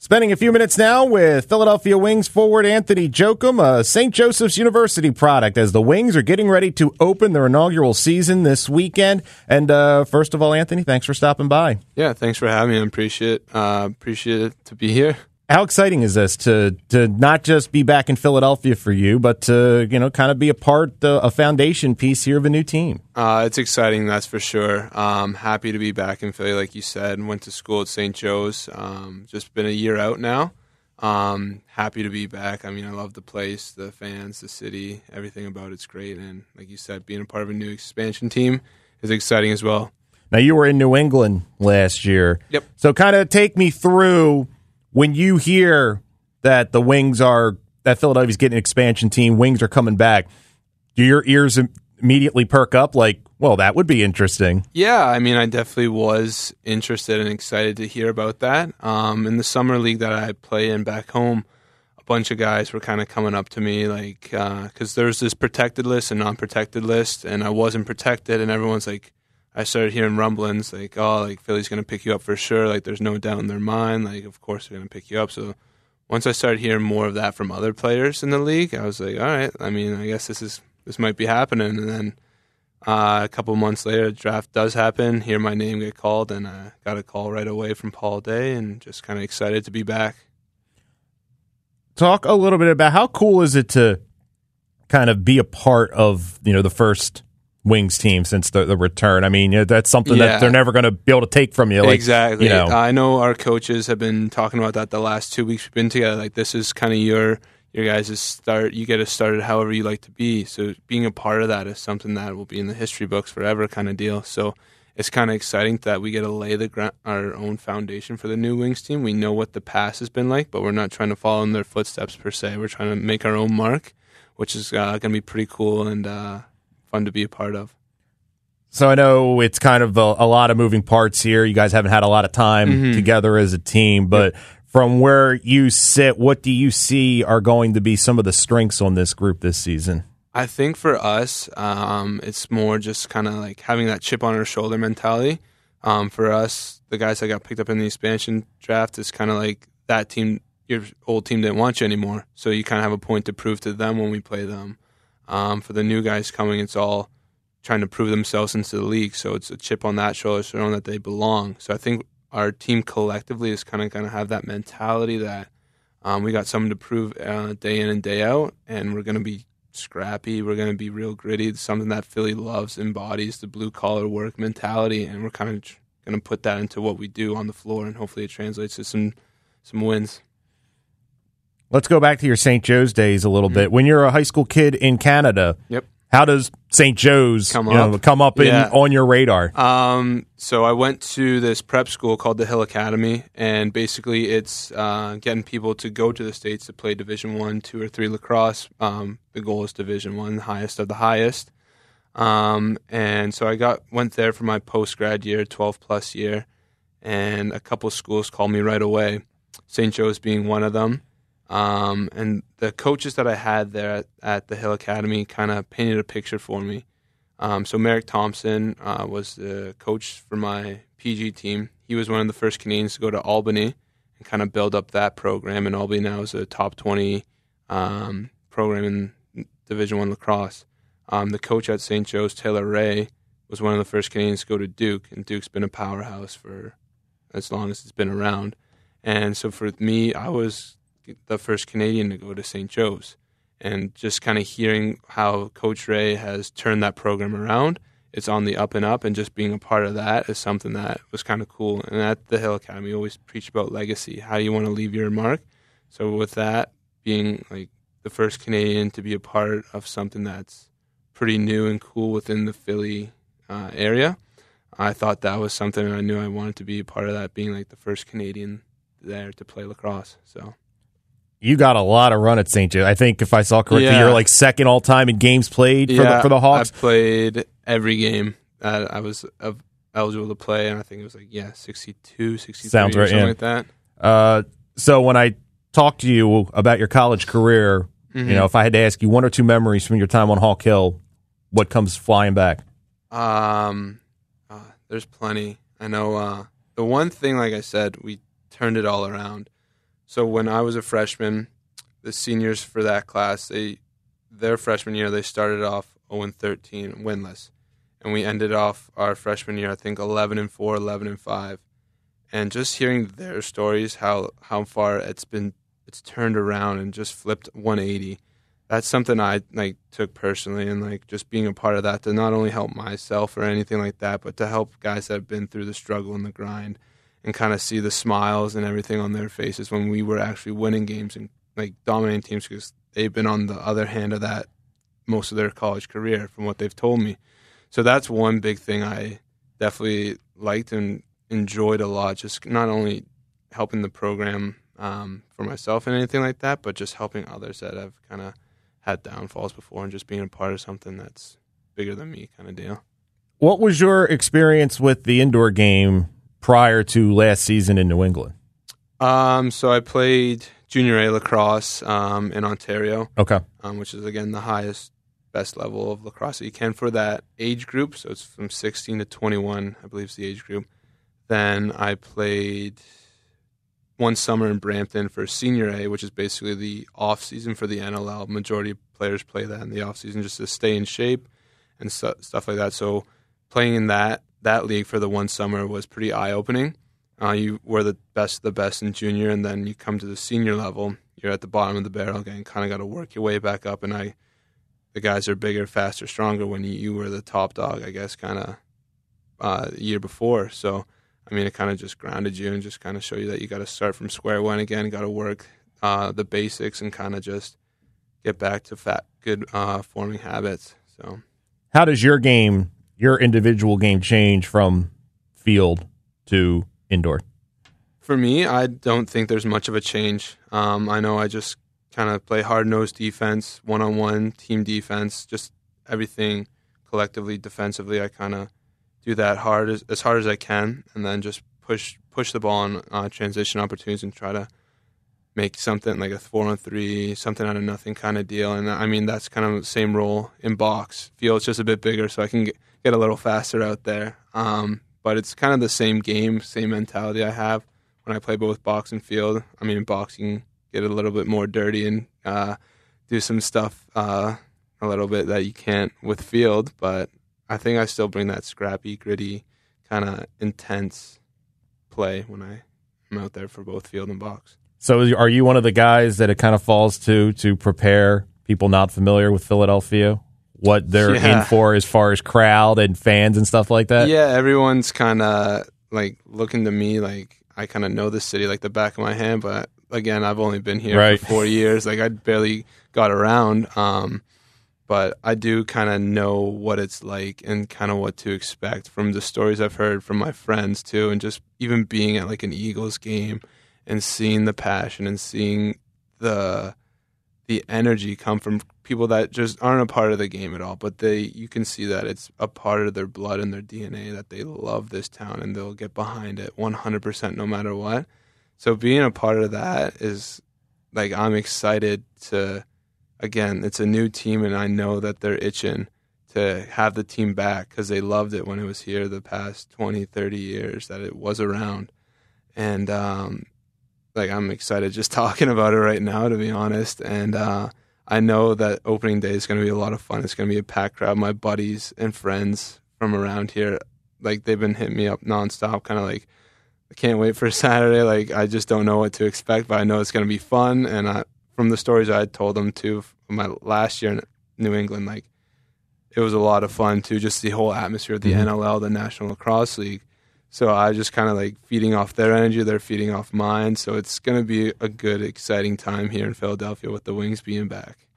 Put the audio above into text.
Spending a few minutes now with Philadelphia Wings forward Anthony Jochum, a St. Joseph's University product, as the Wings are getting ready to open their inaugural season this weekend. And first of all, Anthony, thanks for stopping by. Yeah, thanks for having me. I appreciate it to be here. How exciting is this to not just be back in Philadelphia for you, but to kind of be a foundation piece here of a new team? It's exciting, that's for sure. Happy to be back in Philly, like you said. Went to school at St. Joe's. Just been a year out now. Happy to be back. I mean, I love the place, the fans, the city, everything about it's great. And like you said, being a part of a new expansion team is exciting as well. Now, you were in New England last year. Yep. So kind of take me through when you hear that that Philadelphia's getting an expansion team, Wings are coming back, do your ears immediately perk up like, well, that would be interesting? Yeah, I mean, I definitely was interested and excited to hear about that. In the summer league that I play in back home, a bunch of guys were kind of coming up to me, like, because there's this protected list and non-protected list, and I wasn't protected, and everyone's like, I started hearing rumblings like, oh, like Philly's going to pick you up for sure. Like there's no doubt in their mind. Like, of course they're going to pick you up. So once I started hearing more of that from other players in the league, I was like, all right, I mean, I guess this might be happening. And then a couple of months later, the draft does happen. Hear my name get called, and I got a call right away from Paul Day, and just kind of excited to be back. Talk a little bit about how cool is it to kind of be a part of, the first Wings team since the return. I mean, that's something that they're never going to be able to take from you. Like, exactly. I know our coaches have been talking about that the last 2 weeks we've been together. Like, this is kind of your guys' start. You get to start it however you like to be. So being a part of that is something that will be in the history books forever kind of deal. So it's kind of exciting that we get to lay our own foundation for the new Wings team. We know what the past has been like, but we're not trying to follow in their footsteps per se. We're trying to make our own mark, which is going to be pretty cool and fun to be a part of. So I know it's kind of a lot of moving parts here. You guys haven't had a lot of time together as a team, but from where you sit, what do you see are going to be some of the strengths on this group this season? I think for us, it's more just kind of like having that chip on our shoulder mentality. For us, the guys that got picked up in the expansion draft, is kind of like that team, your old team didn't want you anymore. So you kind of have a point to prove to them when we play them. For the new guys coming, it's all trying to prove themselves into the league. So it's a chip on that shoulder, showing that they belong. So I think our team collectively is kind of going to have that mentality that we got something to prove day in and day out, and we're going to be scrappy. We're going to be real gritty. It's something that Philly loves, embodies the blue-collar work mentality, and we're kind of going to put that into what we do on the floor, and hopefully it translates to some wins. Let's go back to your St. Joe's days a little bit. When you're a high school kid in Canada, how does St. Joe's come up on your radar? So I went to this prep school called the Hill Academy, and basically it's getting people to go to the States to play Division I, II, or III lacrosse. The goal is Division I, the highest of the highest. And so I went there for my post-grad year, 12-plus year, and a couple schools called me right away, St. Joe's being one of them. And the coaches that I had there at the Hill Academy kind of painted a picture for me. So Merrick Thompson was the coach for my PG team. He was one of the first Canadians to go to Albany and kind of build up that program. And Albany now is a top 20 program in Division I lacrosse. The coach at St. Joe's, Taylor Ray, was one of the first Canadians to go to Duke, and Duke's been a powerhouse for as long as it's been around. And so for me, I was the first Canadian to go to St. Joe's, and just kind of hearing how Coach Ray has turned that program around, it's on the up and up, and just being a part of that is something that was kind of cool. And at the Hill Academy, we always preach about legacy, how you want to leave your mark. So with that, being like the first Canadian to be a part of something that's pretty new and cool within the Philly area, I thought that was something I knew I wanted to be a part of, that being like the first Canadian there to play lacrosse. So you got a lot of run at St. Joe. I think if I saw correctly, you're like second all time in games played for the Hawks. I played every game that I was eligible to play, and I think it was 62, 63, sounds right, or something like that. So when I talked to you about your college career, if I had to ask you one or two memories from your time on Hawk Hill, what comes flying back? There's plenty. I know the one thing, like I said, we turned it all around. So when I was a freshman, the seniors for that class, their freshman year, they started off 0-13, winless. And we ended off our freshman year, I think, 11-4, 11-5. And just hearing their stories, how far it's turned around and just flipped 180. That's something I took personally, and just being a part of that to not only help myself or anything like that, but to help guys that have been through the struggle and the grind, and kind of see the smiles and everything on their faces when we were actually winning games and dominating teams, because they've been on the other hand of that most of their college career, from what they've told me. So that's one big thing I definitely liked and enjoyed a lot, just not only helping the program for myself and anything like that, but just helping others that have kind of had downfalls before, and just being a part of something that's bigger than me kind of deal. What was your experience with the indoor game prior to last season in New England? So I played junior A lacrosse in Ontario. Okay. Which is, again, the best level of lacrosse that you can for that age group. So it's from 16 to 21, I believe is the age group. Then I played one summer in Brampton for senior A, which is basically the off season for the NLL. Majority of players play that in the off season just to stay in shape and stuff like that. So playing in that league for the one summer was pretty eye-opening. You were the best of the best in junior, and then you come to the senior level, you're at the bottom of the barrel again, kind of got to work your way back up. And the guys are bigger, faster, stronger when you were the top dog, I guess, kind of the year before. So it kind of just grounded you and just kind of show you that you got to start from square one again, got to work the basics and kind of just get back to good forming habits. So, how does your individual game change from field to indoor? For me, I don't think there's much of a change. I know I just kind of play hard-nosed defense, one-on-one, team defense, just everything collectively, defensively. I kind of do that as hard as I can, and then just push the ball on transition opportunities and try to make something like a 4-on-3, something out of nothing kind of deal. And that's kind of the same role in box. Field's just a bit bigger, so I can get a little faster out there. But it's kind of the same game, same mentality I have when I play both box and field. In box you can get a little bit more dirty and do some stuff a little bit that you can't with field, but I think I still bring that scrappy, gritty, kind of intense play when I'm out there for both field and box. So are you one of the guys that it kind of falls to prepare people not familiar with Philadelphia, what they're in for as far as crowd and fans and stuff like that? Yeah, everyone's kind of looking to me like I kind of know the city like the back of my hand, but again, I've only been here for 4 years. I barely got around. But I do kind of know what it's like and kind of what to expect from the stories I've heard from my friends too, and just even being at an Eagles game and seeing the passion and seeing the energy come from people that just aren't a part of the game at all, but you can see that it's a part of their blood and their DNA, that they love this town and they'll get behind it 100% no matter what. So being a part of that is I'm excited to. Again, it's a new team, and I know that they're itching to have the team back because they loved it when it was here the past 20, 30 years that it was around. And, I'm excited just talking about it right now, to be honest. And I know that opening day is going to be a lot of fun. It's going to be a packed crowd. My buddies and friends from around here, they've been hitting me up nonstop, kind of I can't wait for Saturday. I just don't know what to expect, but I know it's going to be fun. And from the stories I had told them too, from my last year in New England, it was a lot of fun too, just the whole atmosphere of the NLL, the National Lacrosse League. So I just kind of feeding off their energy, they're feeding off mine. So it's going to be a good, exciting time here in Philadelphia with the Wings being back.